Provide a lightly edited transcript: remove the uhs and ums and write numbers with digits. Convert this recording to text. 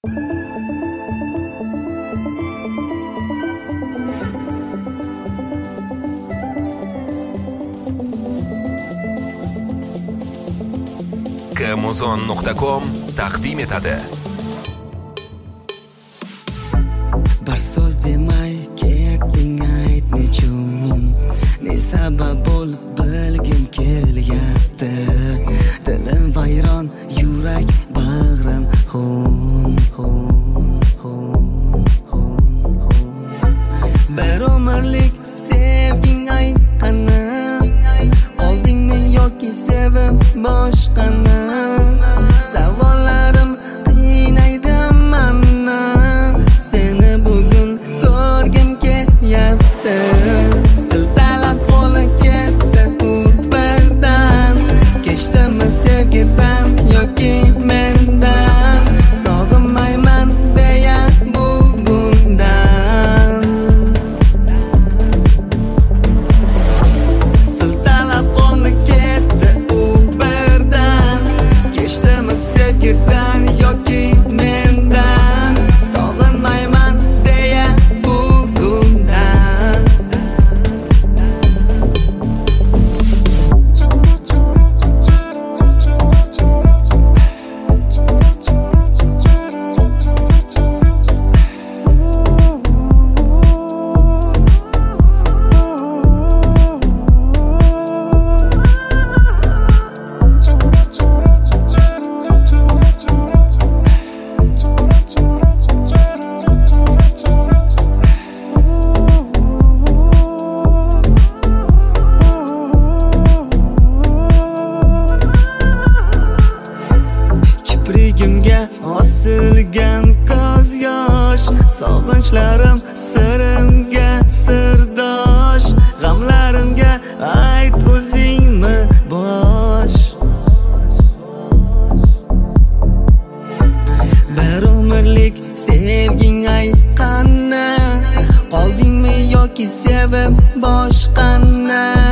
Kmuzon.com taqdim etadi. Bir so'z demay ketding, ayt nechun, ne sabab bo'lib bilgim kelyapti. Dilim vayron, yurak bag'rim hum hum hum hum hum. Bir umrlik sevging aytqani, oldingmi yoki sevib boshqani? Savollarim qiynaydi meni, seni bugun ko'rgim kelyapti. Siltalab qo'li ketdi u birdan, kechdimi sevgidan yoki mendan? Sog'inmayman deya bugundan. Siltalab qo'li ketdi u birdan, kechdimi sevgidan yoki mendan? Sog'inmayman deya bugundan. Kiprigimga osilgan ko'z yosh, sog'inchlarim sirimga sirdosh. G'amlarimga ayt o'zingmi bosh. Bir umrlik sevging aytqani, qoldingmi yoki sevib boshqani?